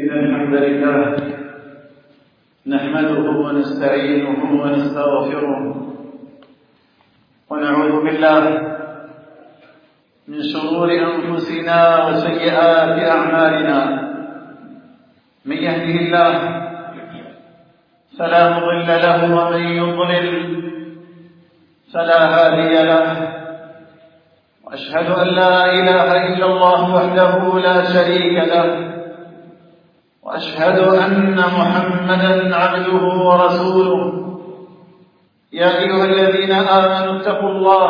إن الحمد لله نحمده ونستعينه ونستغفره ونعوذ بالله من شرور أنفسنا وسيئات أعمالنا. من يهده الله فلا مضل له ومن يضلل فلا هادي له، وأشهد أن لا إله إلا الله وحده لا شريك له، وأشهد أن محمدا عبده ورسوله. يا أيها الذين آمنوا اتقوا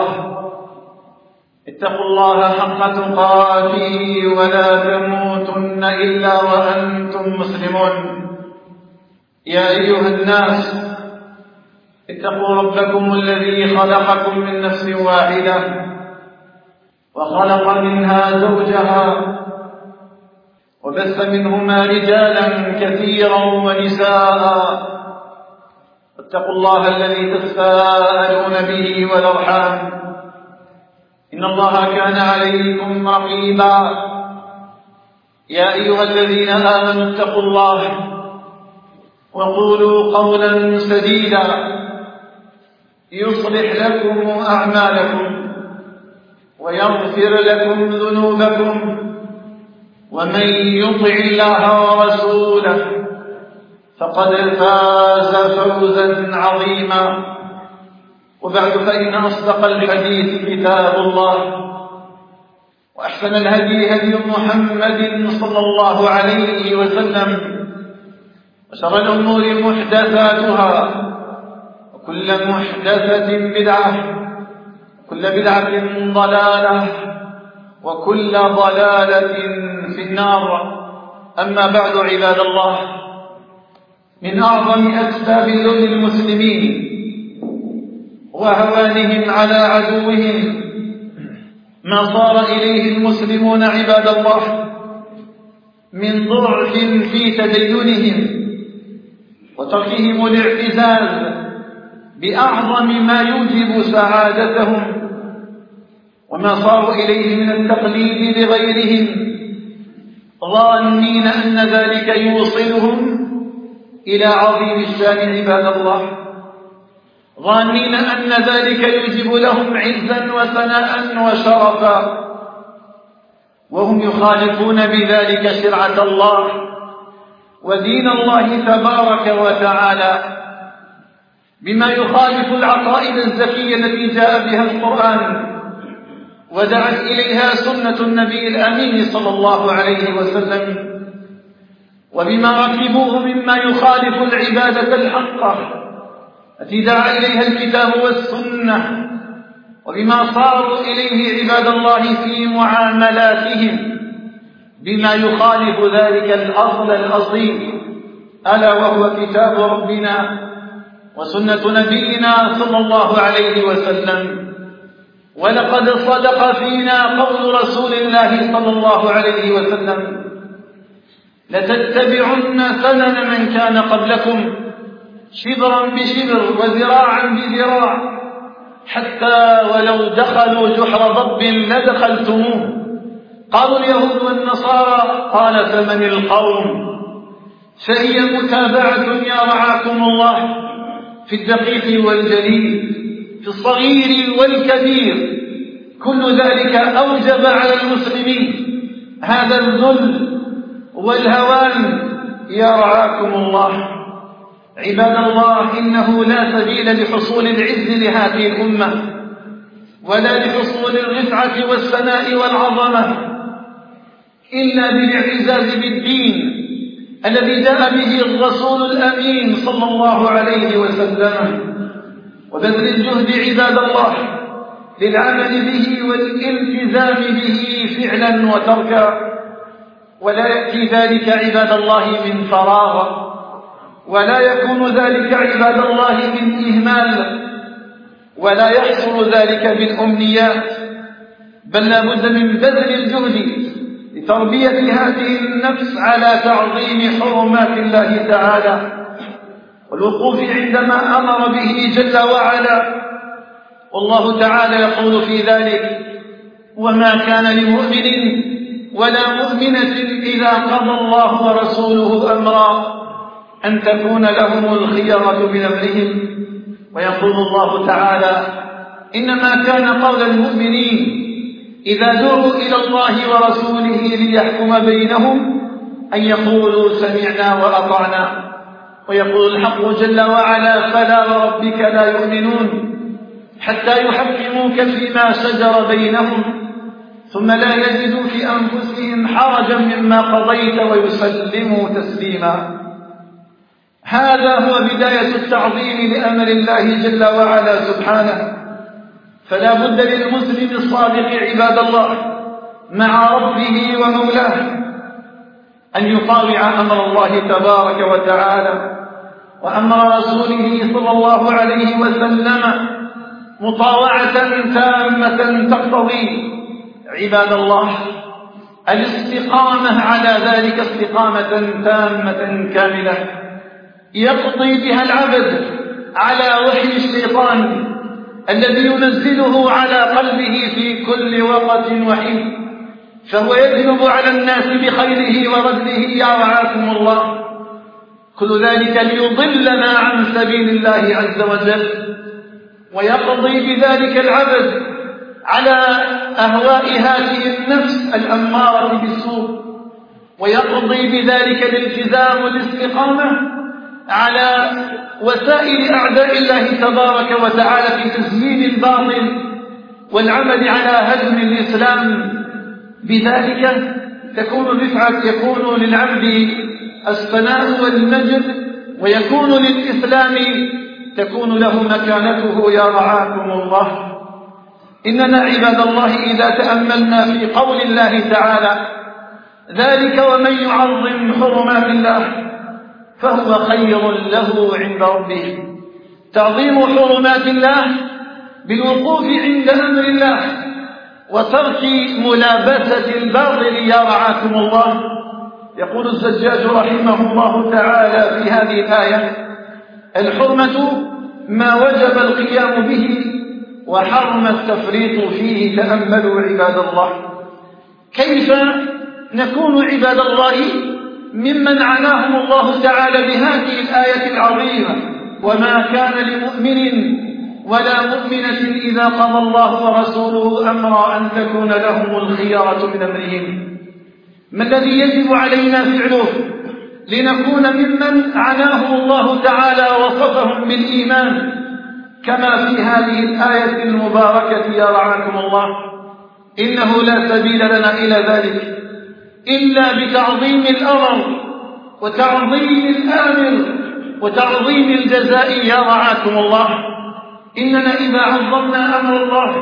الله حق تقاته ولا تموتن إلا وأنتم مسلمون. يا أيها الناس اتقوا ربكم الذي خلقكم من نفس واحدة وخلق منها زوجها وبث منهما رجالا كثيرا ونساء، واتقوا الله الذي تساءلون به والأرحام إن الله كان عليكم رقيبا. يا أيها الذين آمنوا اتقوا الله وقولوا قولا سديدا يصلح لكم أعمالكم ويغفر لكم ذنوبكم، ومن يطع الله ورسوله فقد فاز فوزا عظيما. وبعد، فإن أصدق الحديث كتاب الله، وأحسن الهدي هدي محمد صلى الله عليه وسلم، وشر الأمور محدثاتها، وكل محدثة بدعة، وكل بدعة ضلالة، وكل ضلالة في النار. أما بعد، عباد الله، من أعظم أسباب ذل المسلمين وهوانهم على عدوهم ما صار إليه المسلمون عباد الله من ضعف في تدينهم وتركهم الاعتزاز بأعظم ما يوجب سعادتهم، وما صاروا إليه من التقليد لغيرهم، ظانين أن ذلك يوصلهم إلى عظيم الشان عباد الله، ظانين أن ذلك يوجب لهم عزا وثناء وشرفا، وهم يخالفون بذلك شرعة الله ودين الله تبارك وتعالى، بما يخالف العقائد الزكية التي جاء بها القرآن ودعت إليها سنة النبي الأمين صلى الله عليه وسلم، وبما ركبوه مما يخالف العبادة الحقة التي دعا إليها الكتاب والسنة، وبما صاروا إليه عباد الله في معاملاتهم بما يخالف ذلك الأصل الأصيل، ألا وهو كتاب ربنا وسنة نبينا صلى الله عليه وسلم. ولقد صدق فينا قول رسول الله صلى الله عليه وسلم: لتتبعن سنن من كان قبلكم شبرا بشبر وذراعا بذراع، حتى ولو دخلوا جحر ضب لدخلتموه. قالوا اليهود والنصارى، قال فمن القوم؟ فهي متابعة يا رعاكم الله في الدقيق والجليل، في الصغير والكبير، كل ذلك أوجب على المسلمين هذا الذل والهوان يا رعاكم الله. عباد الله، إنه لا سبيل لحصول العز لهذه الأمة، ولا لحصول الرفعة والثناء والعظمة، إلا بالاعتزاز بالدين الذي جاء به الرسول الأمين صلى الله عليه وسلم، وبذل الجهد عباد الله للعمل به والالتزام به فعلا وتركا. ولا يأتي ذلك عباد الله من فراغ، ولا يكون ذلك عباد الله من إهمال، ولا يحصل ذلك بالأمنيات، بل لا بد من بذل الجهد لتربية هذه النفس على تعظيم حرمات الله تعالى والوقوف عندما أمر به جل وعلا. والله تعالى يقول في ذلك: وما كان لمؤمن ولا مؤمنة إذا قضى الله ورسوله أمرا أن تكون لهم الخيرة من أمرهم. ويقول الله تعالى: إنما كان قول المؤمنين إذا دعوا إلى الله ورسوله ليحكم بينهم أن يقولوا سمعنا وأطعنا. ويقول الحق جل وعلا: فلا وربك لا يؤمنون حتى يحكموك فيما شجر بينهم ثم لا يجدوا في أنفسهم حرجا مما قضيت ويسلموا تسليما. هذا هو بداية التعظيم لأمر الله جل وعلا سبحانه. فلا بد للمسلم الصادق عباد الله مع ربه ومولاه أن يطاوع أمر الله تبارك وتعالى وأمر رسوله صلى الله عليه وسلم مطاوعة تامة تقتضي عباد الله الاستقامة على ذلك استقامة تامة كاملة يقضي بها العبد على وحي الشيطان الذي ينزله على قلبه في كل وقت وحين، فهو يذنب على الناس بخيره ورده يا رعاكم الله، كل ذلك ليضلنا عن سبيل الله عز وجل. ويقضي بذلك العبد على أهواء هذه النفس الأمارة بالسوء، ويقضي بذلك الالتزام والاستقامة على وسائل أعداء الله تبارك وتعالى في تزيين الباطل والعمل على هدم الإسلام. بذلك يكون للعبد الثناء والمجد، ويكون للإسلام تكون له مكانته يا رعاكم الله. إننا عباد الله إذا تأملنا في قول الله تعالى: ذلك ومن يعظم حرمات الله فهو خير له عند ربه. تعظيم حرمات الله بالوقوف عند أمر الله وترك ملابسة الباطل يا رعاكم الله. يقول الزجاج رحمه الله تعالى في هذه الآية: الحرمة ما وجب القيام به وحرم التفريط فيه. تأملوا عباد الله كيف نكون عباد الله ممن عناهم الله تعالى بهذه الآية العظيمة: وما كان لمؤمن ولا مؤمنة إذا قضى الله ورسوله أمرا أن تكون لهم الخيرة من أمرهم. ما الذي يجب علينا فعله لنكون ممن عناهم الله تعالى ووصفهم بالإيمان كما في هذه الآية المباركة يا رعاكم الله؟ إنه لا سبيل لنا إلى ذلك إلا بتعظيم الأمر وتعظيم الآمر وتعظيم الجزاء يا رعاكم الله. إننا إذا عظمنا أمر الله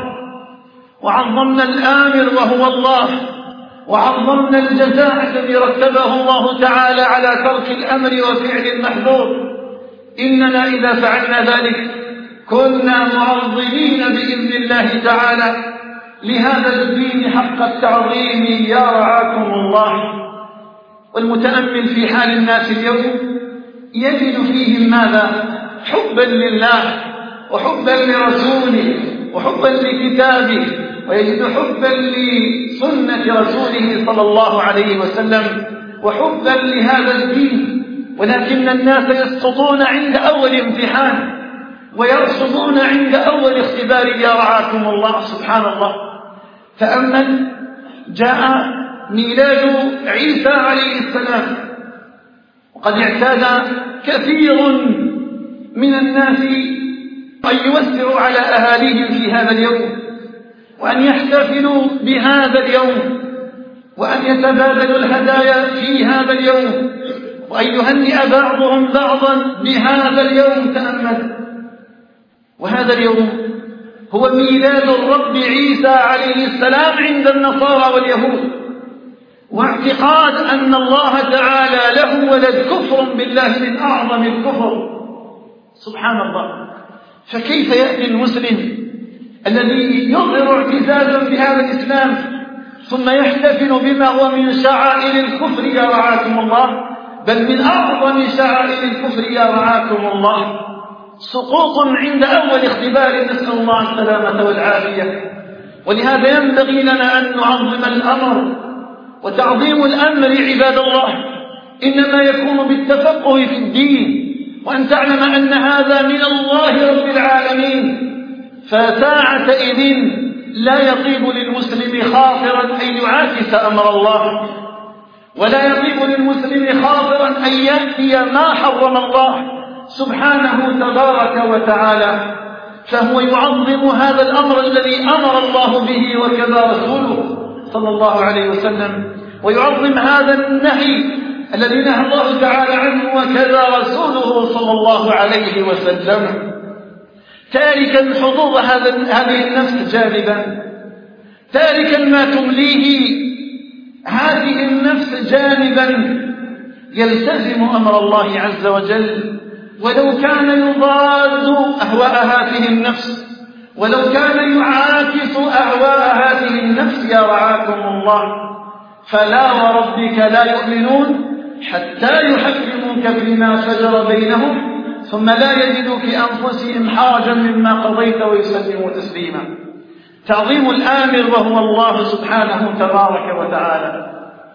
وعظمنا الآمر وهو الله وعظمنا الجزاء الذي رتبه الله تعالى على ترك الأمر وفعل المحظور، إننا إذا فعلنا ذلك كنا معظمين بإذن الله تعالى لهذا الدين حق التعظيم يا رعاكم الله. والمتأمل في حال الناس اليوم يجد فيهم ماذا؟ حبا لله وحبا لرسوله وحبا لكتابه، ويجد حبا لسنة رسوله صلى الله عليه وسلم وحبا لهذا الدين. ولكن الناس يسقطون عند أول امتحان ويرسبون عند أول اختبار يا رعاكم الله. سبحان الله. تأمل، جاء ميلاد عيسى عليه السلام، وقد اعتاد كثير من الناس أن يوسروا على أهاليهم في هذا اليوم وأن يحتفلوا بهذا اليوم وأن يتبادلوا الهدايا في هذا اليوم وأن يهنئ بعضهم بعضا بهذا اليوم. تأمل، وهذا اليوم هو ميلاد الرب عيسى عليه السلام عند النصارى واليهود، واعتقاد أن الله تعالى له ولد كفر بالله من أعظم الكفر. سبحان الله. فكيف يأتي المسلم الذي يظهر اعتزازا بهذا الإسلام ثم يحتفل بما هو من شعائر الكفر يا رعاكم الله، بل من أعظم شعائر الكفر يا رعاكم الله؟ سقوط عند أول اختبار، نسأل الله السلامة والعافية. ولهذا ينبغي لنا أن نعظم الأمر وتعظيم الأمر عباد الله إنما يكون بالتفقه في الدين، وأن تعلم أن هذا من الله رب العالمين. فساعتئذ لا يطيب للمسلم خاطرا أن يعاكس أمر الله، ولا يطيب للمسلم خاطرا أن يأتي ما حرم الله سبحانه تبارك وتعالى، فهو يعظم هذا الأمر الذي أمر الله به وكذا رسوله صلى الله عليه وسلم، ويعظم هذا النهي الذي نهى الله تعالى عنه وكذا رسوله صلى الله عليه وسلم، تاركا حظوظ هذه النفس جانبا، تاركا ما تمليه هذه النفس جانبا، يلتزم أمر الله عز وجل ولو كان يضاد أهواء هذه النفس، ولو كان يعاكس أهواء هذه النفس يا رعاكم الله. فلا وربك لا يؤمنون حتى يحكموك فيما شجر بينهم ثم لا يجدوا في أنفسهم حرجا مما قضيت ويسلموا تسليما. تعظيم الآمر وهو الله سبحانه تبارك وتعالى.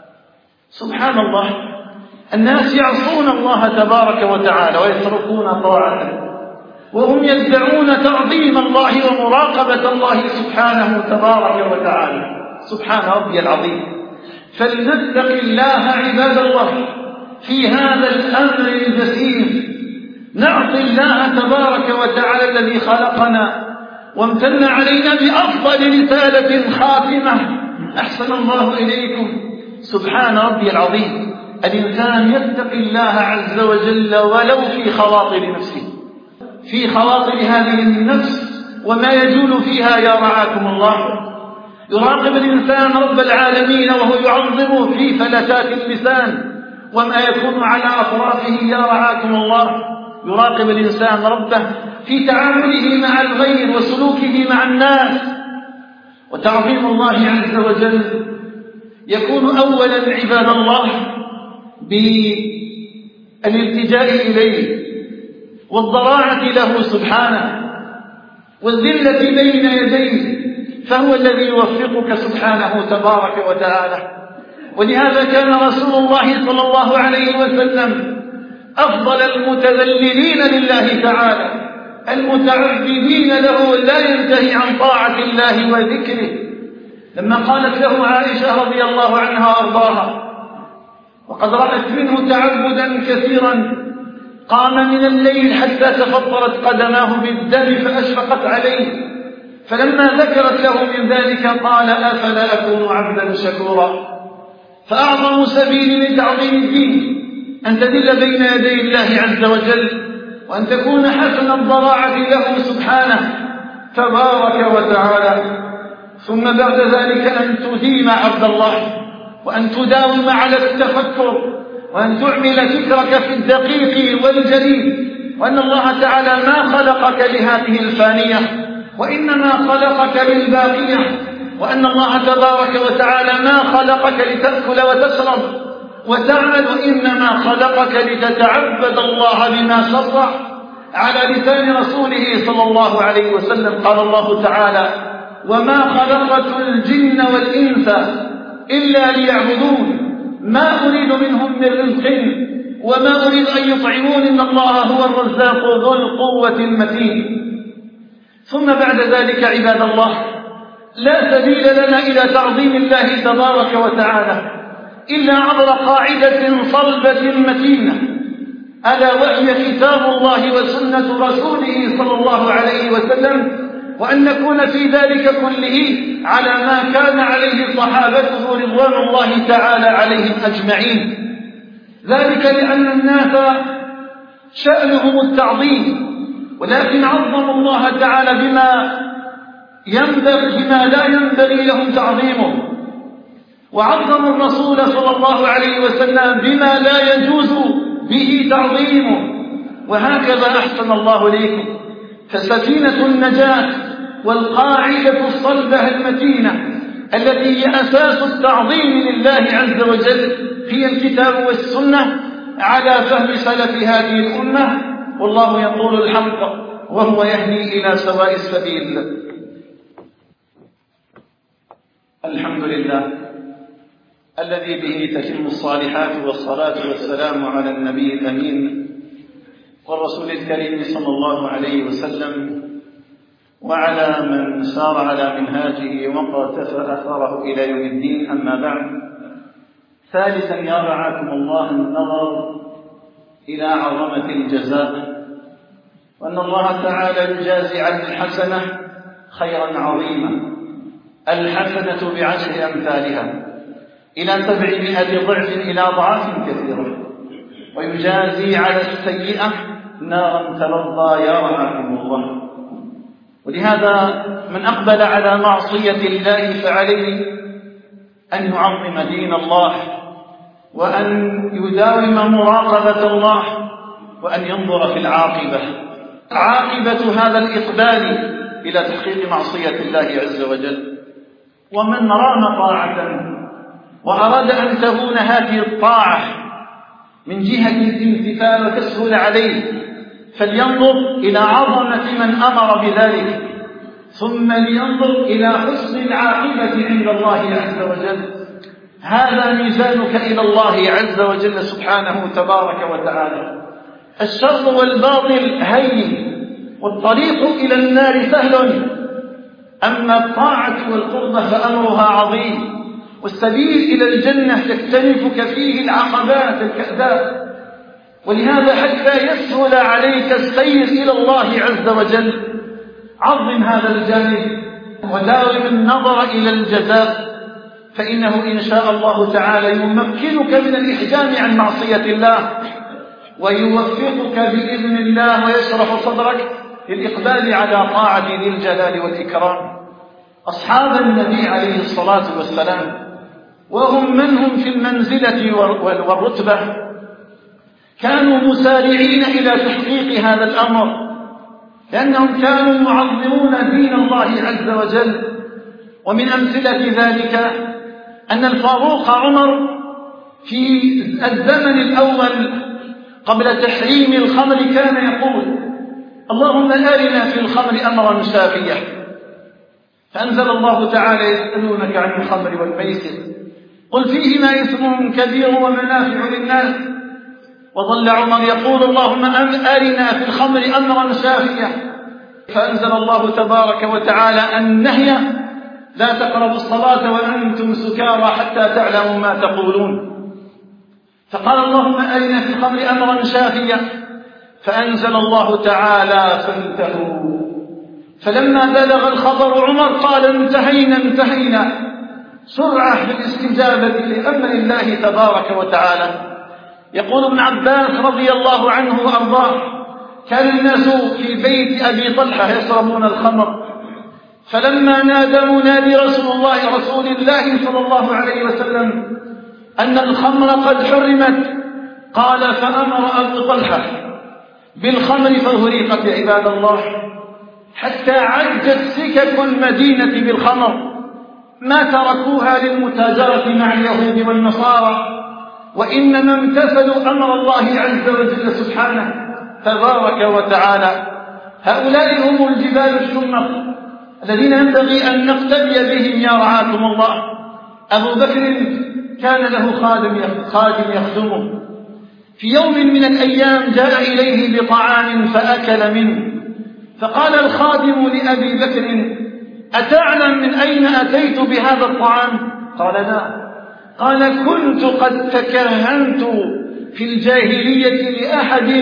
سبحان الله، الناس يعصون الله تبارك وتعالى ويتركون طاعته، وهم يدعون تعظيم الله ومراقبة الله سبحانه تبارك وتعالى. سبحان ربي العظيم. فلنتق الله عباد الله في هذا الأمر الجسيم، نعطي الله تبارك وتعالى الذي خلقنا وامتن علينا بأفضل رسالة خاتمة. أحسن الله إليكم. سبحان ربي العظيم. الإنسان يتقي الله عز وجل ولو في خواطر نفسه، في خواطر هذه النفس وما يجول فيها يا رعاكم الله. يراقب الإنسان رب العالمين وهو يعظم في فلتات اللسان وما يكون على أطرافه يا رعاكم الله. يراقب الإنسان ربه في تعامله مع الغير وسلوكه مع الناس. وتعظيم الله عز وجل يكون أولا عباد الله بالالتجاء إليه والضراعة له سبحانه والذلة بين يديه، فهو الذي يوفقك سبحانه تبارك وتعالى. ولهذا كان رسول الله صلى الله عليه وسلم أفضل المتذللين لله تعالى، المتعبدين له، لا ينتهي عن طاعة الله وذكره. لما قالت له عائشة رضي الله عنها وأرضاها وقد رأت منه تعبدا كثيرا، قام من الليل حتى تفطرت قدماه بالدم فأشفقت عليه، فلما ذكرت له من ذلك قال أفلا أكون عبدا شكورا. فأعظم سبيل لتعظيم الدين أن تذل بين يدي الله عز وجل، وأن تكون حسن الضراعة له سبحانه تبارك وتعالى. ثم بعد ذلك أن تديم عبد الله، وأن تداوم على التفكر، وأن تعمل فكرك في الدقيق والجليل، وأن الله تعالى ما خلقك لهذه الفانية وإنما خلقك للباقية، وأن الله تبارك وتعالى ما خلقك لتأكل وتشرب وتعمل، وإنما خلقك لتتعبد الله بما شرع على لسان رسوله صلى الله عليه وسلم. قال الله تعالى وما خلقت الجن والإنس إلا ليعبدون ما أريد منهم من رزق وما أريد أن يطعمون إن الله هو الرزاق ذو القوة المتين. ثم بعد ذلك عباد الله لا سبيل لنا إلى تعظيم الله تبارك وتعالى إلا عبر قاعدة صلبة متينة، ألا وهي كتاب الله وسنة رسوله صلى الله عليه وسلم، وأن نكون في ذلك كله على ما كان عليه صحابته رضوان الله تعالى عليهم أجمعين. ذلك لأن الناس شأنهم التعظيم، ولكن عظموا الله تعالى بما لا ينبغي لهم تعظيمه، وعظموا الرسول صلى الله عليه وسلم بما لا يجوز به تعظيمه. وهكذا أحسن الله إليكم. فسفينة النجاة والقاعدة الصلبة المتينة التي هي أساس التعظيم لله عز وجل هي الكتاب والسنة على فهم سلف هذه الأمة، والله يقول الحق وهو يهدي إلى سواء السبيل. الحمد لله الذي به تتم الصالحات، والصلاة والسلام على النبي الأمين والرسول الكريم صلى الله عليه وسلم، وعلى من سار على منهاجه وقتفى أثره إلى يوم الدين. أما بعد، ثالثا يا رعاكم الله النظر إلى عظمة الجزاء، وأن الله تعالى يجازي عن الحسنة خيرا عظيما، الحسنة بعشر أمثالها إلى 700 ضعف إلى أضعاف كثيرة، ويجازي على السيئة نارا تلظى يا رعاكم الله. ولهذا من أقبل على معصية الله فعليه أن يعظم دين الله، وأن يداوم مراقبة الله، وأن ينظر في العاقبة، عاقبة هذا الإقبال إلى تحقيق معصية الله عز وجل. ومن رام طاعة وأراد أن تهون هذه الطاعة من جهة الامتثال وتسهل عليه، فلينظر إلى عظمة من أمر بذلك، ثم لينظر إلى حسن العاقبة عند الله عز وجل. هذا ميزانك إلى الله عز وجل سبحانه تبارك وتعالى. الشر والباطل هين، والطريق إلى النار سهل، أما الطاعة والقربة فأمرها عظيم، والسبيل إلى الجنة تكتنفك فيه العقبات الكأداء. ولهذا حتى يسهل عليك السير إلى الله عز وجل عظم هذا الجانب، وداوم النظر إلى الجزاء، فإنه إن شاء الله تعالى يمكنك من الإحجام عن معصية الله، ويوفقك بإذن الله، ويشرح صدرك للإقبال على طاعة ذي الجلال والإكرام. أصحاب النبي عليه الصلاة والسلام، وهم منهم في المنزلة والرتبة، كانوا مسارعين إلى تحقيق هذا الأمر، لأنهم كانوا يعظمون دين الله عز وجل. ومن أمثلة ذلك أن الفاروق عمر في الزمن الأول قبل تحريم الخمر كان يقول: اللهم أرنا في الخمر أمرا شافيا. فأنزل الله تعالى: يسألونك عن الخمر والميسر قل فيهما إثم كبير ومنافع للناس. وظل عمر يقول: اللهم أرنا في الخمر أمرا شافيا. فأنزل الله تبارك وتعالى النهي: لا تقربوا الصلاة وأنتم سكارى حتى تعلموا ما تقولون. فقال: اللهم أرنا في الخمر أمرا شافيا. فأنزل الله تعالى: فانتهوا. فلما بلغ الخبر عمر قال: انتهينا. سرعة في الاستجابة لأمر الله تبارك وتعالى. يقول ابن عباس رضي الله عنه وأرضاه: كان الناس في بيت أبي طلحة يشربون الخمر، فلما نادى منادي رسول الله صلى الله عليه وسلم أن الخمر قد حرمت، قال: فأمر أبو طلحة بالخمر فهريقت عباد الله، حتى عجت سكك المدينة بالخمر، ما تركوها للمتاجرة مع اليهود والنصارى، وإنما امتثلوا أمر الله عز وجل سبحانه تبارك وتعالى. هؤلاء هم الجبال الشمخ الذين ينبغي أن نقتدي بهم يا رعاكم الله. أبو بكر كان له خادم يخدمه. في يوم من الأيام جاء إليه بطعام فأكل منه، فقال الخادم لأبي بكر: أتعلم من أين أتيت بهذا الطعام؟ قال: لا. قال: كنت قد تكهنت في الجاهلية لأحد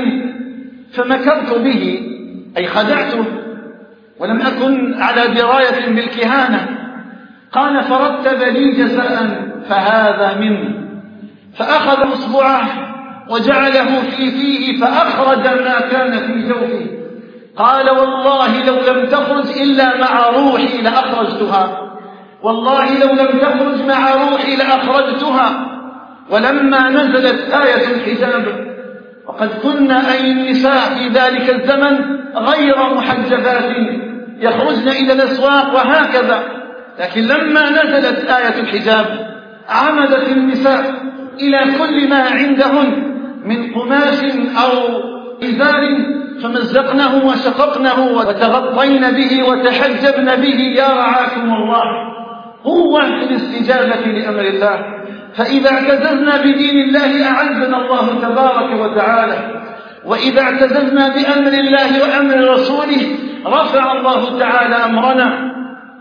فمكرت به، أي خدعته، ولم أكن على دراية بالكهانة. قال: فرتب لي جزاء فهذا منه. فأخذ إصبعه وجعله في فيه فأخرج ما كان في جوفه. قال: والله لو لم تخرج إلا مع روحي لأخرجتها، والله لو لم تخرج مع روحي لأخرجتها. ولما نزلت آية الحجاب، وقد كنا أي النساء في ذلك الزمن غير محجبات يخرجن إلى الأسواق وهكذا، لكن لما نزلت آية الحجاب عمدت النساء إلى كل ما عندهن من قماش أو إزار فمزقنه وشققنه وتغطين به وتحجبن به يا رعاكم الله. قوة في الاستجابة لأمر الله. فإذا اعتززنا بدين الله أعزنا الله تبارك وتعالى، وإذا اعتززنا بأمر الله وأمر رسوله رفع الله تعالى أمرنا،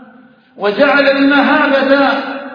وجعل المهابة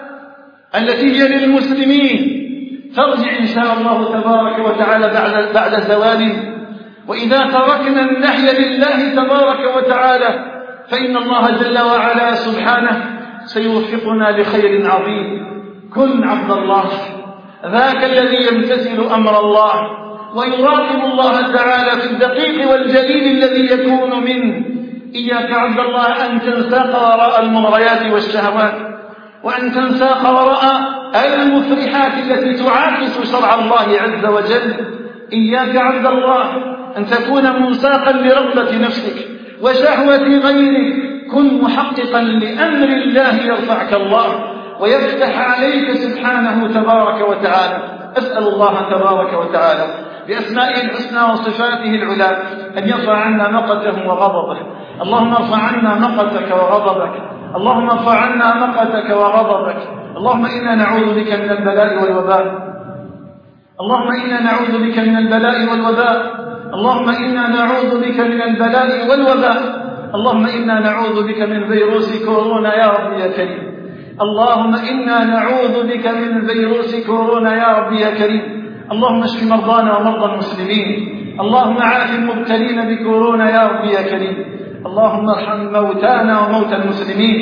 التي هي للمسلمين ترجع إن شاء الله تبارك وتعالى بعد زوال. وإذا تركنا النحي لله تبارك وتعالى فإن الله جل وعلا سبحانه سيوفقنا لخير عظيم. كن عبد الله، ذاك الذي يمتثل أمر الله ويراقب الله تعالى في الدقيق والجليل الذي يكون منه. إياك عبد الله أن تنساق وراء المغريات والشهوات، وأن تنساق وراء المفرحات التي تعاكس شرع الله عز وجل. إياك عبد الله أن تكون منساقا لرغبة نفسك وشهوة غيرك. كن محققا لأمر الله يرفعك الله ويفتح عليك سبحانه تبارك وتعالى. أسأل الله تبارك وتعالى بأسمائه الحسنى وصفاته العلى أن يرفع عنا مقته وغضبه. اللهم ارفع عنا مقتك وغضبك، اللهم ارفع عنا مقتك وغضبك. اللهم إنا نعوذ بك من البلاء والوباء، اللهم إنا نعوذ بك من البلاء والوباء، اللهم إنا نعوذ بك من البلاء والوباء. اللهم إنا نعوذ بك من فيروس كورونا يا رب يا كريم. اللهم إنا نعوذ بك من فيروس كورونا يا رب يا كريم. اللهم اشف مرضانا ومرضى المسلمين، اللهم عاف المبتلين بكورونا يا رب يا كريم. اللهم ارحم موتانا وموتى المسلمين،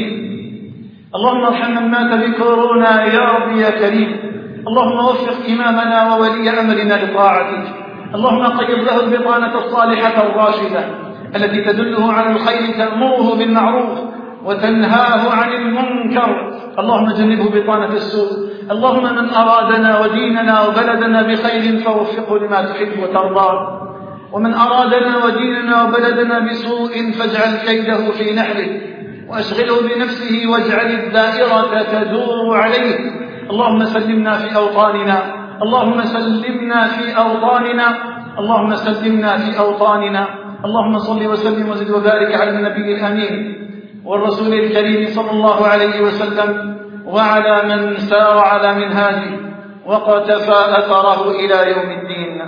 اللهم ارحم من مات بكورونا يا رب يا كريم. اللهم وفق إمامنا وولي أمرنا لطاعتك، اللهم قيض له البطانة الصالحة الراشدة التي تدله على الخير، تأمره بالمعروف وتنهاه عن المنكر. اللهم جنبه بطانة السوء. اللهم من أرادنا وديننا وبلدنا بخير فوفقه لما تحب وترضى، ومن أرادنا وديننا وبلدنا بسوء فاجعل كيده في نحره وأشغله بنفسه واجعل الدائرة تدور عليه. اللهم سلمنا في أوطاننا، اللهم سلمنا في أوطاننا، اللهم سلمنا في أوطاننا. اللهم صل وسلم وزد وبارك على النبي الأمين والرسول الكريم صلى الله عليه وسلم وعلى من سار على منهاجه وقتفى أثره إلى يوم الدين.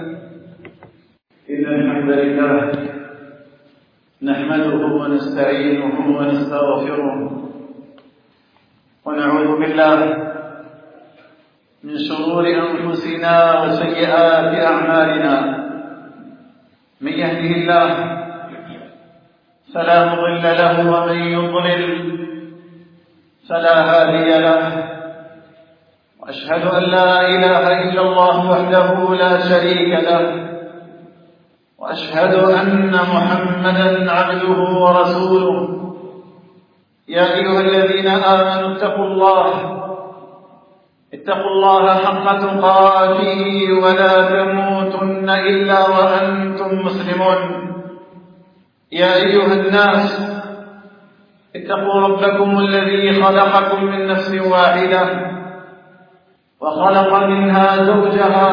إن الحمد لله نحمده ونستعينه ونستغفره ونعوذ بالله من شرور أنفسنا وسيئات أعمالنا. من يهده الله فلا مضل له ومن يضلل فلا هادي له، وأشهد أن لا إله إلا الله وحده لا شريك له، وأشهد أن محمدا عبده ورسوله. يا أيها الذين آمنوا اتقوا الله حق تقاته ولا تموتن إلا وأنتم مسلمون. يا أيها الناس اتقوا ربكم الذي خلقكم من نفس واحدة وخلق منها زوجها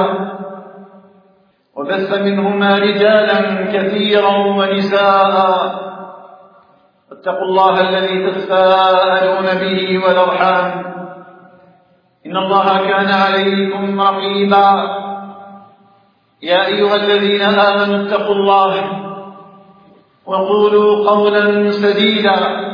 وبث منهما رجالا كثيرا ونساء. واتقوا الله الذي تساءلون به والأرحام إن الله كان عليكم رقيبا. يا أيها الذين آمنوا اتقوا الله وقولوا قولا سديدا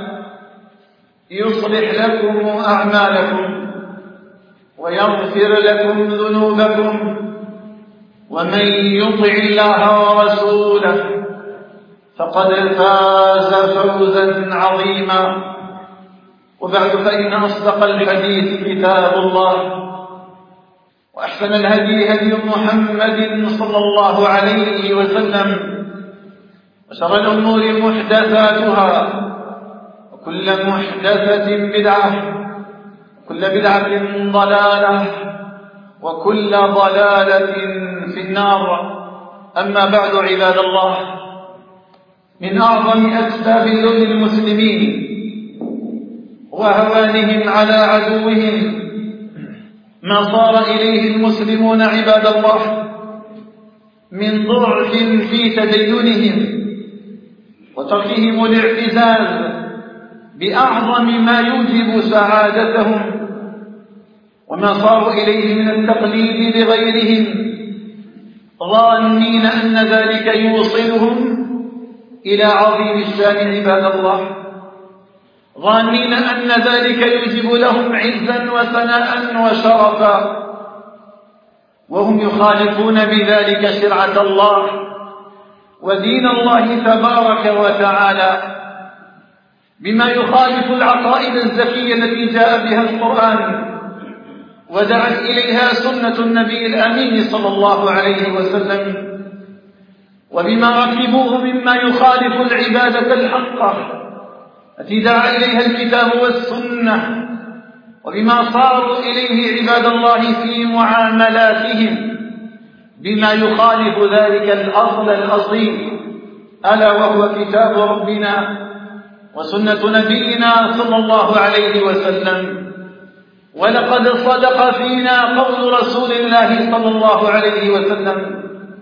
يصلح لكم أعمالكم ويغفر لكم ذنوبكم، ومن يطع الله ورسوله فقد فاز فوزا عظيما. وبعد، فإن أصدق الحديث كتاب الله، وأحسن الهدي هدي محمد صلى الله عليه وسلم، وشر الأمور محدثاتها، وكل محدثة بدعة، وكل بدعة ضلالة، وكل ضلالة في النار. أما بعد، عباد الله، من أعظم أسباب ذل المسلمين وهوانهم على عدوهم ما صار إليه المسلمون عباد الله من ضعف في تدينهم وتركهم الاعتزاز بأعظم ما يوجب سعادتهم وما صاروا إليه من التقليد لغيرهم، ظانين أن ذلك يوصلهم إلى عظيم الشان عباد الله، ظانين أن ذلك يجب لهم عزا وثناء وشرفا، وهم يخالفون بذلك شرعة الله ودين الله تبارك وتعالى، بما يخالف العقائد الزكية التي جاء بها القرآن ودعت إليها سنة النبي الأمين صلى الله عليه وسلم، وبما ركبوه مما يخالف العبادة الحقة التي دعا إليها الكتاب والسنة، وبما صاروا إليه عباد الله في معاملاتهم بما يخالف ذلك الأصل الأصيل، ألا وهو كتاب ربنا وسنة نبينا صلى الله عليه وسلم. ولقد صدق فينا قول رسول الله صلى الله عليه وسلم: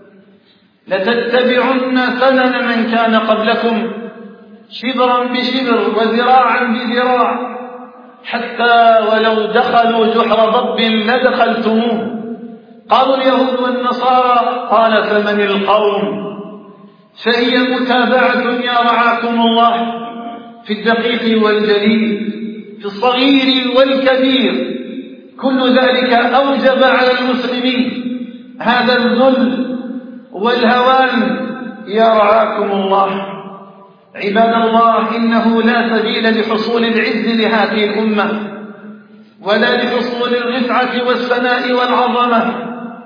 لتتبعن سنن من كان قبلكم شبرا بشبر وذراعا بذراع حتى ولو دخلوا جحر ضب لدخلتموه. قالوا اليهود والنصارى، قال فمن القوم؟ فهي متابعة يا رعاكم الله في الدقيق والجليل، في الصغير والكبير، كل ذلك أوجب على المسلمين هذا الذل والهوان يا رعاكم الله. عباد الله، إنه لا سبيل لحصول العز لهذه الأمة ولا لحصول الرفعة والثناء والعظمة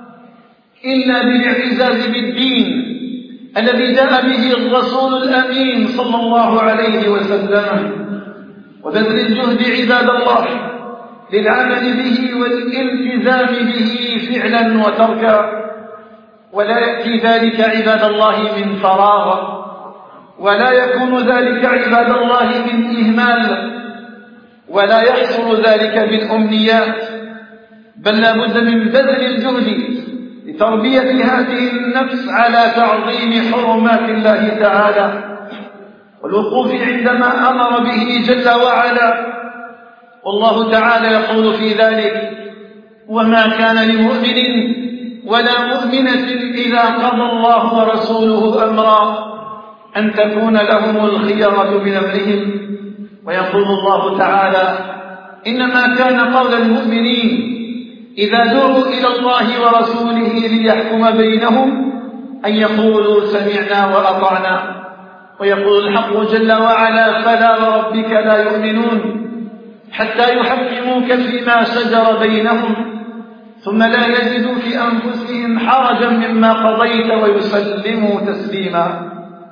إلا بالاعتزاز بالدين الذي جاء به الرسول الأمين صلى الله عليه وسلم، وبذل الجهد عباد الله للعمل به والالتزام به فعلا وتركا. ولا يأتي ذلك عباد الله من فراغ، ولا يكون ذلك عباد الله من إهمال، ولا يحصل ذلك بالأمنيات، بل لا بد من بذل الجهد لتربية هذه النفس على تعظيم حرمات الله تعالى والوقوف عندما أمر به جل وعلا. والله تعالى يقول في ذلك: وما كان لمؤمن ولا مؤمنة إذا قضى الله ورسوله أمرا أن تكون لهم الخيرة من أمرهم. ويقول الله تعالى: إنما كان قول المؤمنين إذا دعوا إلى الله ورسوله ليحكم بينهم أن يقولوا سمعنا وأطعنا. ويقول الحق جل وعلا: فلا وربك لا يؤمنون حتى يحكموك فيما شجر بينهم ثم لا يجدوا في أنفسهم حرجا مما قضيت ويسلموا تسليما.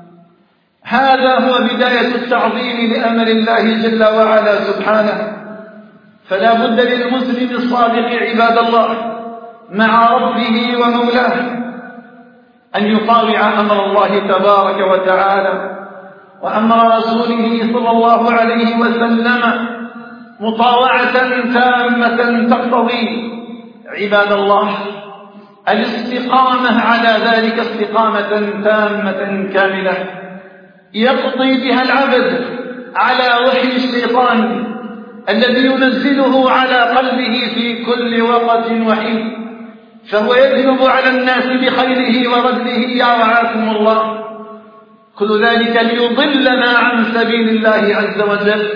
هذا هو بداية التعظيم لأمر الله جل وعلا سبحانه. فلا بد للمسلم الصادق عباد الله مع ربه ومولاه أن يطاوع أمر الله تبارك وتعالى وأمر رسوله صلى الله عليه وسلم مطاوعة تامة تقتضي عباد الله الاستقامة على ذلك استقامة تامة كاملة يقضي بها العبد على وحي الشيطان الذي ينزله على قلبه في كل وقت وحين، فهو يجلب على الناس بخيره ورده يا رعاكم الله، كل ذلك ليضلنا عن سبيل الله عز وجل،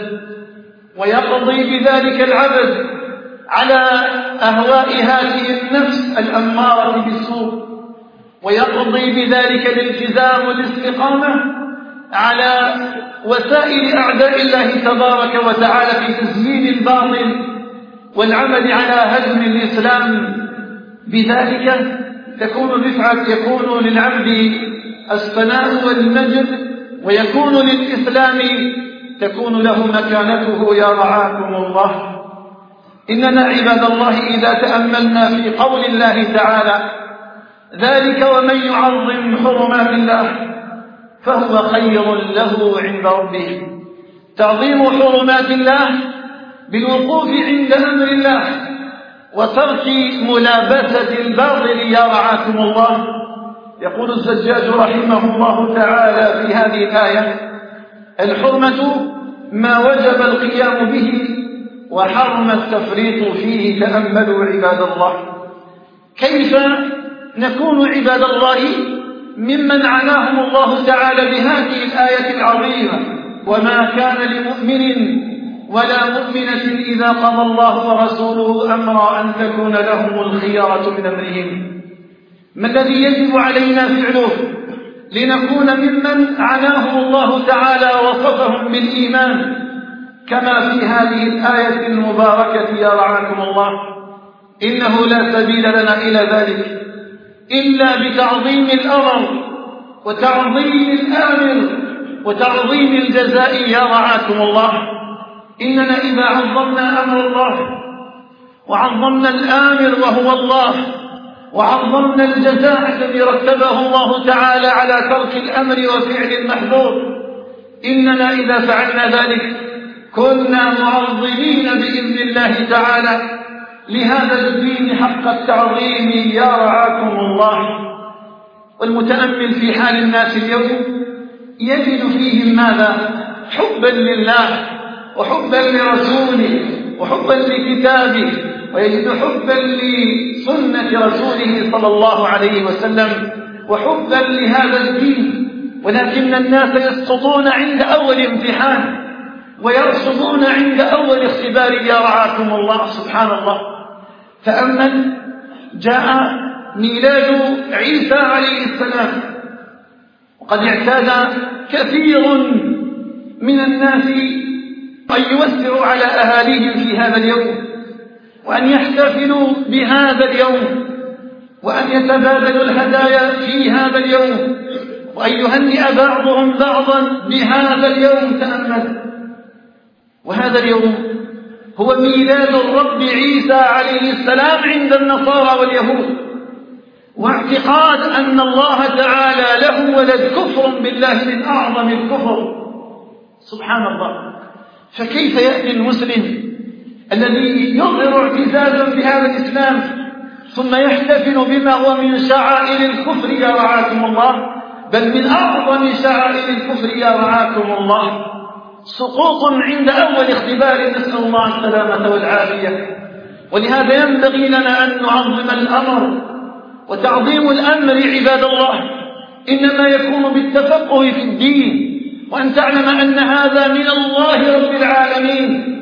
ويقضي بذلك العبد على أهواء هذه النفس الأمارة بالسوء، ويقضي بذلك الالتزام والاستقامة على وسائل أعداء الله تبارك وتعالى في تزيين الباطل والعمل على هدم الإسلام. بذلك تكون يكون للعبد الثناء والمجد، ويكون للإسلام تكون له مكانته يا رعاكم الله. إننا عباد الله إذا تأملنا في قول الله تعالى: ذلك ومن يعظم حرمات الله فهو خير له عند ربه. تعظيم حرمات الله بالوقوف عند أمر الله وترك ملابسة الباطل يا رعاكم الله. يقول الزجاج رحمه الله تعالى في هذه الآية: الحرمة ما وجب القيام به وحرم التفريط فيه. تأملوا عباد الله كيف نكون عباد الله ممن عناهم الله تعالى بهذه الآية العظيمة: وما كان لمؤمن ولا مؤمنة إذا قضى الله ورسوله أمرا أن تكون لهم الخيرة من أمرهم. ما الذي يجب علينا فعله لنكون ممن عناهم الله تعالى ووصفهم بالإيمان كما في هذه الآية المباركة يا رعاكم الله؟ إنه لا سبيل لنا إلى ذلك إلا بتعظيم الأمر وتعظيم الآمر وتعظيم الجزاء يا رعاكم الله. إننا إذا عظمنا أمر الله وعظمنا الآمر وهو الله وعظمنا الجزاء الذي رتبه الله تعالى على ترك الأمر وفعل المحظور، إننا إذا فعلنا ذلك كنا معظمين بإذن الله تعالى لهذا الدين حق التعظيم يا رعاكم الله. والمتأمل في حال الناس اليوم يجد فيهم ماذا؟ حبا لله وحبا لرسوله وحبا لكتابه، ويجد حبا لسنة رسوله صلى الله عليه وسلم وحبا لهذا الدين. ولكن الناس يسقطون عند أول امتحان ويرسبون عند أول اختبار يا رعاكم الله. سبحان الله. تأمل، جاء ميلاد عيسى عليه السلام، وقد اعتاد كثير من الناس أن يوسعوا على أهاليهم في هذا اليوم وأن يحتفلوا بهذا اليوم وأن يتبادلوا الهدايا في هذا اليوم وأن يهنئ بعضهم بعضا بهذا اليوم. تأمل، وهذا اليوم هو ميلاد الرب عيسى عليه السلام عند النصارى واليهود، واعتقاد أن الله تعالى له ولد كفر بالله من أعظم الكفر. سبحان الله. فكيف يأتي المسلم الذي يظهر اعتزازا بهذا الإسلام ثم يحتفل بما هو من شعائر الكفر يا رعاكم الله، بل من أعظم شعائر الكفر يا رعاكم الله؟ سقوط عند أول اختبار، نسأل الله السلامة والعافية. ولهذا ينبغي لنا أن نعظم الأمر، وتعظيم الأمر عباد الله إنما يكون بالتفقه في الدين، وأن تعلم أن هذا من الله رب العالمين.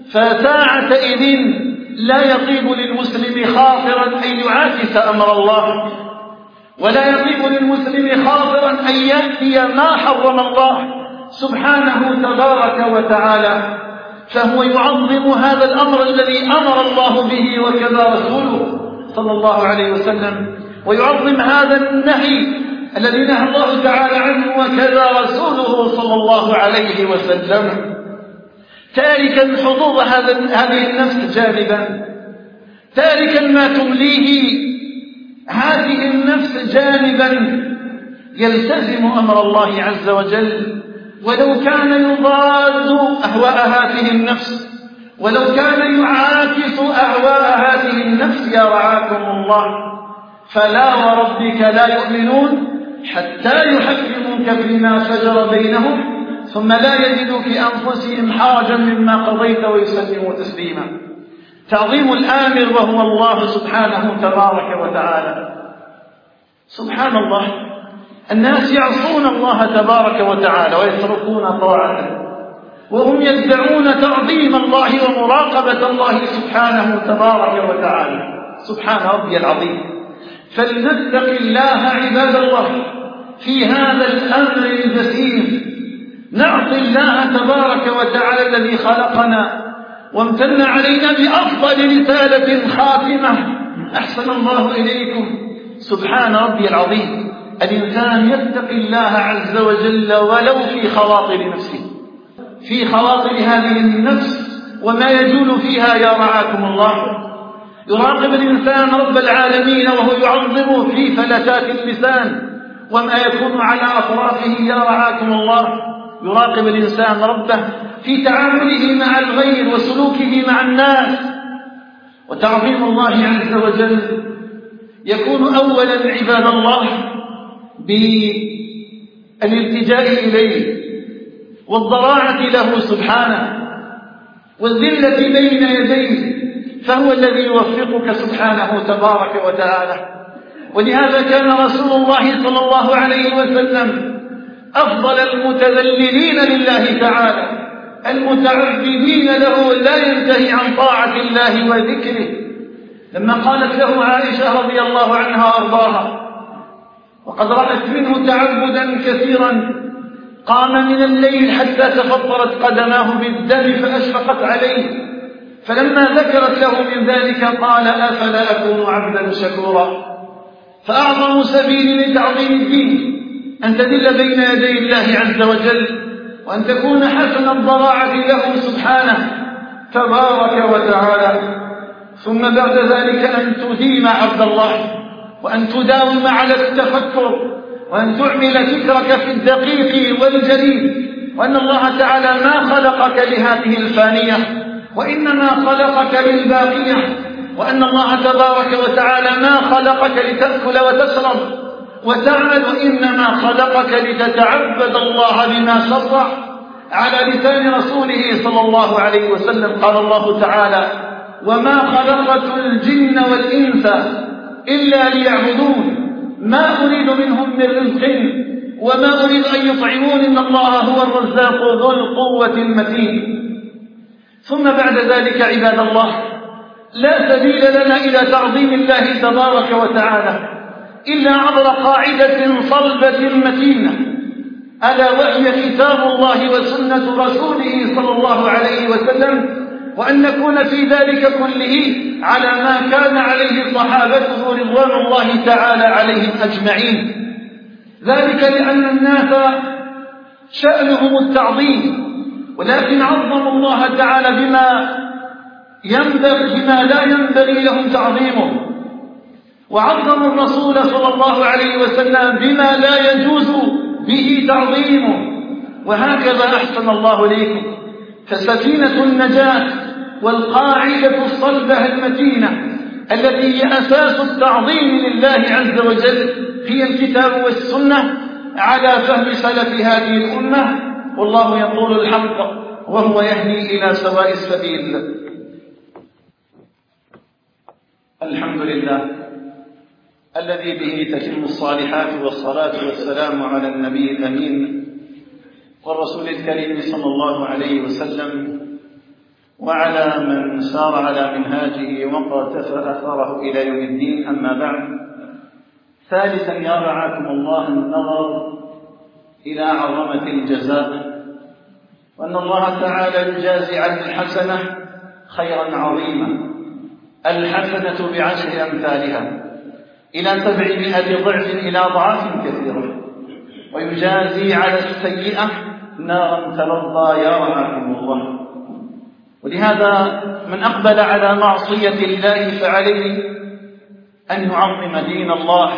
فساعتئذ لا يطيب للمسلم خاطرا أن يعاكس أمر الله، ولا يطيب للمسلم خاطرا أن يأتي ما حرم الله سبحانه تبارك وتعالى. فهو يعظم هذا الأمر الذي أمر الله به وكذا رسوله صلى الله عليه وسلم، ويعظم هذا النهي الذي نهى الله تعالى عنه وكذا رسوله صلى الله عليه وسلم، تاركا حظوظ هذه النفس جانبا، تاركا ما تمليه هذه النفس جانبا، يلتزم أمر الله عز وجل ولو كان يضاد أهواء هذه النفس، ولو كان يعاكس أهواء هذه النفس يا رعاكم الله. فلا وربك لا يؤمنون حتى يحكموك فيما شجر بينهم ثم لا يجدوا في أنفسهم حرجا مما قضيت ويسلموا تسليما. تعظيم الآمر وهو الله سبحانه تبارك وتعالى. سبحان الله، الناس يعصون الله تبارك وتعالى ويتركون طاعته وهم يدعون تعظيم الله ومراقبة الله سبحانه تبارك وتعالى. سبحان ربي العظيم. فلنتق الله عباد الله في هذا الأمر الجسيم، نعطي الله تبارك وتعالى الذي خلقنا وامتن علينا بأفضل رسالة خاتمة. أحسن الله إليكم. سبحان ربي العظيم. الإنسان يتقي الله عز وجل ولو في خواطر نفسه، في خواطر هذه النفس وما يجول فيها يا رعاكم الله. يراقب الإنسان رب العالمين وهو يعظمه في فلتات اللسان وما يكون على أطرافه يا رعاكم الله. يراقب الإنسان ربه في تعامله مع الغير وسلوكه مع الناس. وتعظيم الله عز وجل يكون أولا عباد الله بالالتجاء إليه والضراعة له سبحانه، والذلة بين يديه، فهو الذي يوفقك سبحانه تبارك وتعالى. ولهذا كان رسول الله صلى الله عليه وسلم أفضل المتذللين لله تعالى، المتعبدين له، لا ينتهي عن طاعة الله وذكره. لما قالت له عائشة رضي الله عنها وأرضاها وقد رأت منه تعبدا كثيرا، قام من الليل حتى تفطرت قدماه بالدم فأشفقت عليه، فلما ذكرت له من ذلك قال: أفلا أكون عبدا شكورا؟ فأعظم سبيل لتعظيم الدين أن تذل بين يدي الله عز وجل، وأن تكون حسن الضراعة له سبحانه تبارك وتعالى. ثم بعد ذلك أن تديم عبد الله، وأن تداوم على التفكر، وأن تعمل فكرك في الدقيق والجليل، وأن الله تعالى ما خلقك لهذه الفانية، وإنما خلقك للباقية، وأن الله تبارك وتعالى ما خلقك لتأكل وتشرب وتعمل، وإنما خلقك لتتعبد الله بما شرع على لسان رسوله صلى الله عليه وسلم. قال الله تعالى: وما خلقت الجن والإنس إلا ليعبدون ما أريد منهم من رزق وما أريد أن يطعمون إن الله هو الرزاق ذو القوة المتين. ثم بعد ذلك عباد الله، لا سبيل لنا إلى تعظيم الله تبارك وتعالى إلا عبر قاعدة صلبة متينة، ألا وهي كتاب الله وسنة رسوله صلى الله عليه وسلم، وأن نكون في ذلك كله على ما كان عليه صحابته رضوان الله تعالى عليهم أجمعين. ذلك لأن الناس شأنهم التعظيم، ولكن عظموا الله تعالى بما لا ينبغي لهم تعظيمه، وعظموا الرسول صلى الله عليه وسلم بما لا يجوز به تعظيمه. وهكذا أحسن الله ليكم. فسفينة النجاة والقاعدة الصلبة المتينة التي هي أساس التعظيم لله عز وجل هي الكتاب والسنة على فهم سلف هذه الأمة، والله يقول الحق وهو يهدي إلى سواء السبيل. الحمد لله الذي به تتم الصالحات، والصلاة والسلام على النبي الأمين والرسول الكريم صلى الله عليه وسلم، وعلى من سار على منهاجه وقتفى أثره إلى يوم الدين. أما بعد، ثالثا يا رعاكم الله النظر إلى عظمة الجزاء، وأن الله تعالى يجازي عن الحسنة خيرا عظيما، الحسنة بعشر أمثالها إلى 700 ضعف إلى أضعاف كثيرة، ويجازي على السيئة نارا تلظى يا رعاكم الله. ولهذا من أقبل على معصية الله فعليه أن يعظم دين الله،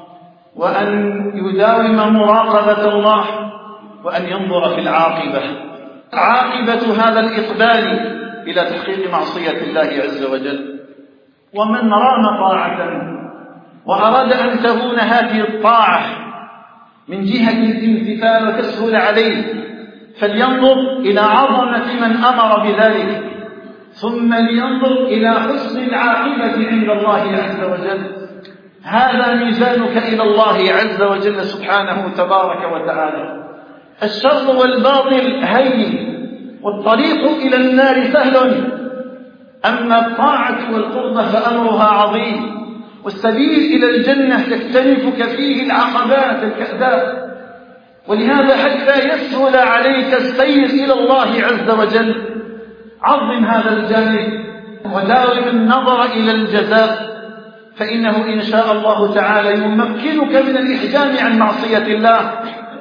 وأن يداوم مراقبة الله، وأن ينظر في العاقبة، عاقبة هذا الإقبال إلى تحقيق معصية الله عز وجل. ومن رام طاعة وأراد أن تهون هذه الطاعة من جهة الامتثال وتسهل عليه، فلينظر إلى عظمة من أمر بذلك، ثم لينظر إلى حسن العاقبة عند الله عز وجل. هذا ميزانك إلى الله عز وجل سبحانه تبارك وتعالى. الشر والباطل هين، والطريق إلى النار سهل، أما الطاعة والقربة فأمرها عظيم، والسبيل إلى الجنة تكتنفك فيه العقبات الكأداء. ولهذا حتى يسهل عليك السير إلى الله عز وجل عظم هذا الجانب، وداوم النظر إلى الجزاء، فإنه إن شاء الله تعالى يمكنك من الإحجام عن معصية الله،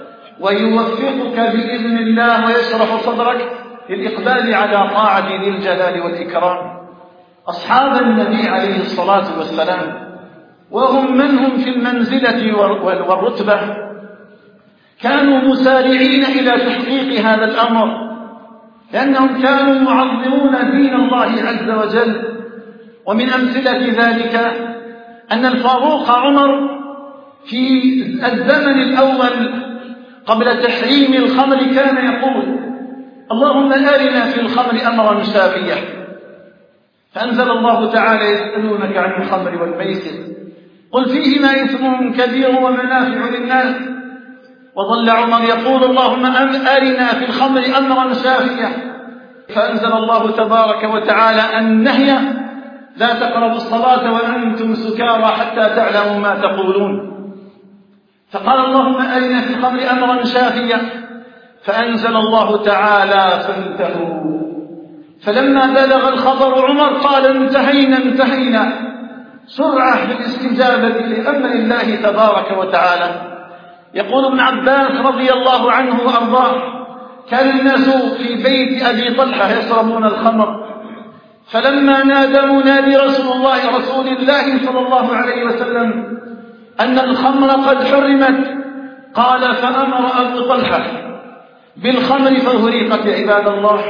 ويوفقك بإذن الله، ويشرح صدرك للإقبال على طاعة ذي الجلال والإكرام. أصحاب النبي عليه الصلاة والسلام، وهم منهم في المنزلة والرتبة، كانوا مسارعين إلى تحقيق هذا الأمر، لأنهم كانوا يعظمون دين الله عز وجل. ومن أمثلة ذلك أن الفاروق عمر في الزمن الأول قبل تحريم الخمر كان يقول: اللهم أرنا في الخمر أمرا شافيا. فأنزل الله تعالى يسألونك عن الخمر والميسر قل فيهما إثم كبير ومنافع للناس. وظل عمر يقول اللهم أرنا في الخمر أمرا شافيا. فأنزل الله تبارك وتعالى النهي لا تقربوا الصلاة وأنتم سكارى حتى تعلموا ما تقولون. فقال اللهم أرنا في الخمر أمرا شافيا، فأنزل الله تعالى فانتهوا. فلما بلغ الخبر عمر قال انتهينا. سرعة في الاستجابة لأمر الله تبارك وتعالى. يقول ابن عباس رضي الله عنه وأرضاه كان الناس في بيت أبي طلحة يشربون الخمر، فلما نادى منادي رسول الله صلى الله عليه وسلم أن الخمر قد حرمت، قال فأمر أبو طلحة بالخمر فهريقت يا عباد الله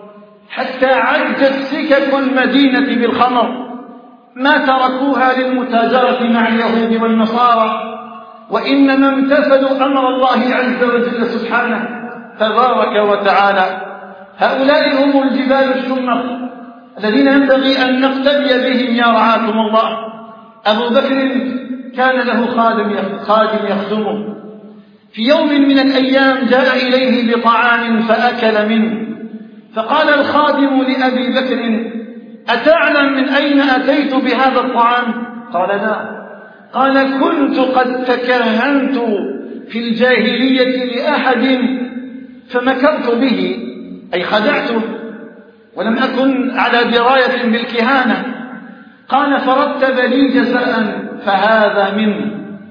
حتى عجت سكك المدينة بالخمر، ما تركوها للمتاجرة مع اليهود والنصارى، وإنما امتثلوا أمر الله عز وجل سبحانه تبارك وتعالى. هؤلاء هم الجبال الشمخ الذين ينبغي أن نقتدي بهم يا رعاكم الله. أبو بكر كان له خادم يخدمه. في يوم من الأيام جاء إليه بطعام فأكل منه، فقال الخادم لأبي بكر أتعلم من أين أتيت بهذا الطعام؟ قال لا. قال كنت قد تكهنت في الجاهلية لأحد فمكرت به، أي خدعته ولم أكن على دراية بالكهانة. قال فرتب لي جزاء فهذا منه،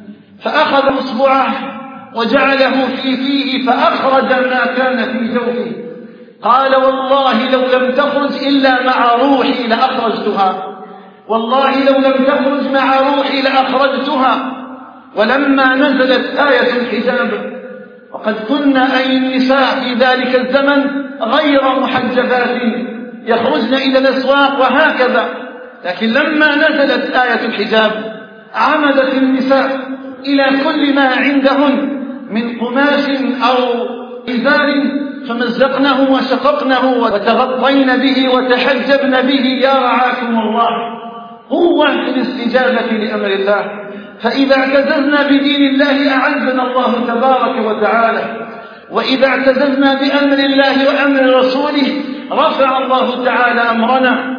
فأخذ إصبعه وجعله في فيه فأخرج ما كان في جوفه. قال والله لو لم تخرج إلا مع روحي لأخرجتها، والله لو لم تخرج مع روحي لأخرجتها. ولما نزلت آية الحجاب وقد كنا أي النساء في ذلك الزمن غير محجبات يخرجن إلى الأسواق وهكذا، لكن لما نزلت آية الحجاب عمدت النساء إلى كل ما عندهن من قماش أو إزار فمزقنه وشققنه وتغطين به وتحجبن به يا رعاكم الله. قوة في الاستجابة لأمر الله. فإذا اعتززنا بدين الله أعزنا الله تبارك وتعالى، وإذا اعتززنا بأمر الله وأمر رسوله رفع الله تعالى أمرنا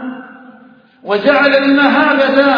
وجعل المهابة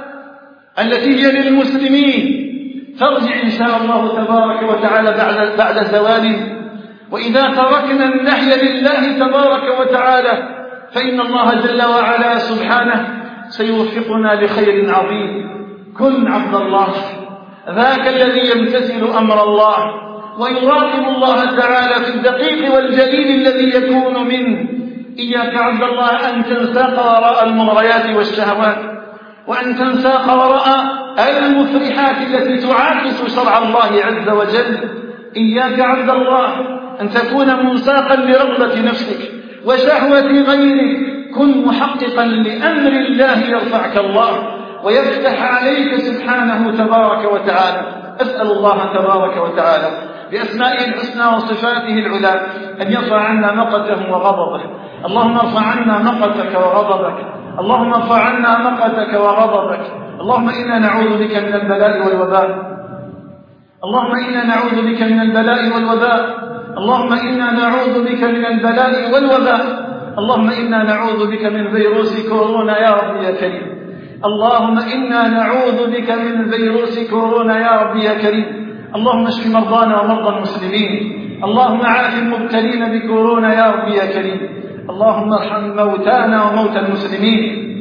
التي هي للمسلمين ترجع إن شاء الله تبارك وتعالى بعد زواله. وإذا تركنا النحي لله تبارك وتعالى فإن الله جل وعلا سبحانه سيوفقنا لخير عظيم. كن عبد الله ذاك الذي يمتثل أمر الله ويراقب الله تعالى في الدقيق والجليل الذي يكون منه. إياك عبد الله أن تنساق وراء المغريات والشهوات، وأن تنساق وراء المفرحات التي تعاكس شرع الله عز وجل. إياك عبد الله أن تكون منساقا لرغبة نفسك وشهوة غيرك. كن محققا لأمر الله يرفعك الله ويفتح عليك سبحانه تبارك وتعالى. أسأل الله تبارك وتعالى بأسمائه الحسنى وصفاته العلى أن يرفع عنا مقته وغضبه. اللهم ارفع عنا مقتك وغضبك، اللهم ارفع عنا مقتك وغضبك. اللهم إنا نعوذ بك من البلاء والوباء، اللهم إنا نعوذ بك من البلاء والوباء، اللهم إنا نعوذ بك من البلاء والوباء. اللهم إنا نعوذ بك من فيروس كورونا يا رب يا كريم. اللهم إنا نعوذ بك من فيروس كورونا يا رب يا كريم. اللهم اشف مرضانا ومرضى المسلمين، اللهم عاف المبتلين بكورونا يا رب يا كريم. اللهم ارحم موتانا وموتى المسلمين،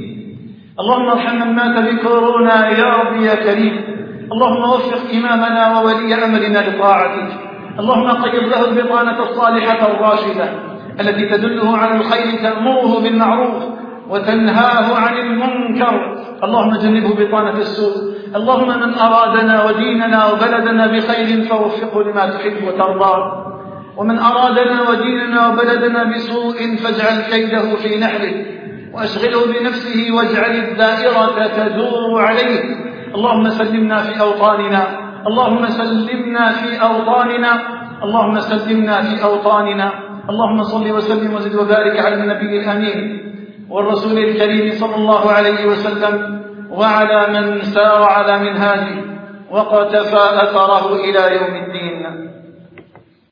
اللهم ارحم من مات بكورونا يا رب يا كريم. اللهم وفق إمامنا وولي أمرنا لطاعتك، اللهم قيض له البطانة الصالحة الراشدة التي تدله على الخير، تأمره بالمعروف وتنهاه عن المنكر. اللهم جنبه بطانة السوء. اللهم من أرادنا وديننا وبلدنا بخير فوفقه لما تحب وترضى، ومن أرادنا وديننا وبلدنا بسوء فاجعل كيده في نحره وأشغله بنفسه واجعل الدائرة تدور عليه. اللهم سلمنا في أوطاننا، اللهم سلمنا في أوطاننا، اللهم سلمنا في أوطاننا. اللهم صل وسلم وزد وبارك على النبي الأمين والرسول الكريم صلى الله عليه وسلم وعلى من سار على منهاجه وقتفى أثره إلى يوم الدين.